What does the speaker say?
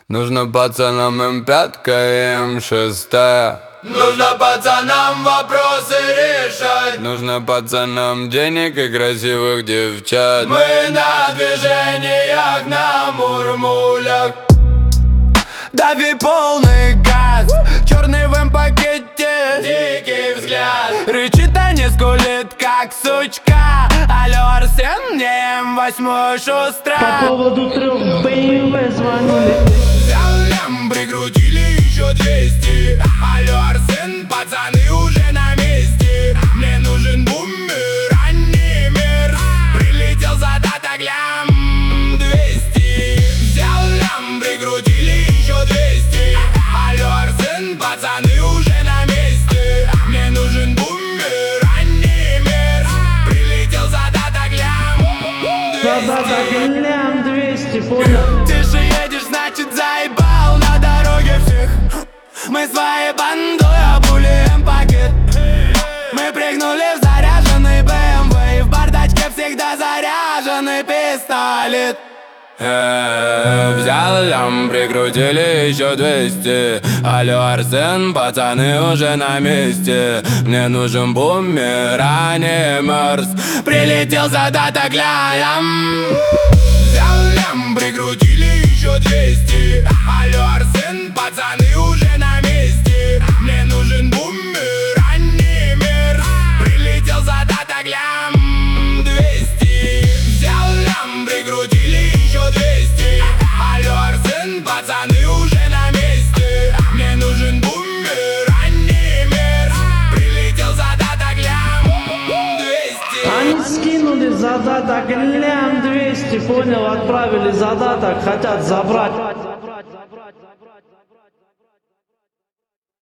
Нужно пацанам М5 и М6. Нужно пацанам вопросы решать. Нужно пацанам денег и красивых девчат. Мы на движениях, на мурмулях. Дави полный газ, черный в М-пакете, Дикий взгляд, рычит, а не скулит, как сучка. Алло, Арсен, мне М8 шустра. По поводу 3 BMW звонили. взял лям, прикрутили еще 200. Алло, Арсен, пацаны уже на месте. Мне нужен бумер, а не мир. Прилетел задаток лям 200. Взял лям, прикрутили еще 200. Алло, Арсен, пацаны уже на месте. Мне нужен бумер, а не мир. Прилетел задаток лям 200. Задаток лям 200, понял? Тише едешь, значит заебал на дороге всех. Мы своей бандой обули М-пакет. Мы прыгнули в заряженный БМВ, и в бардачке всегда заряженный пистолет. Взял лям, прикрутили еще 200. Алло, Арсен, пацаны уже на месте. Мне нужен бумер, а не Мерс. Прилетел задаток лям. Взял лям, прикрутили еще 200. Алло, Арсен, пацаны уже на месте. Мне нужен бумер, а не мир. Прилетел задаток лям 200. Взял лям, прикрутили еще 200. Алло, Арсен, пацаны уже на месте. Мне нужен бумер, а не мир. Прилетел задаток лям 200. Они скинули задаток лям 200, понял? Отправили задаток, хотят забрать.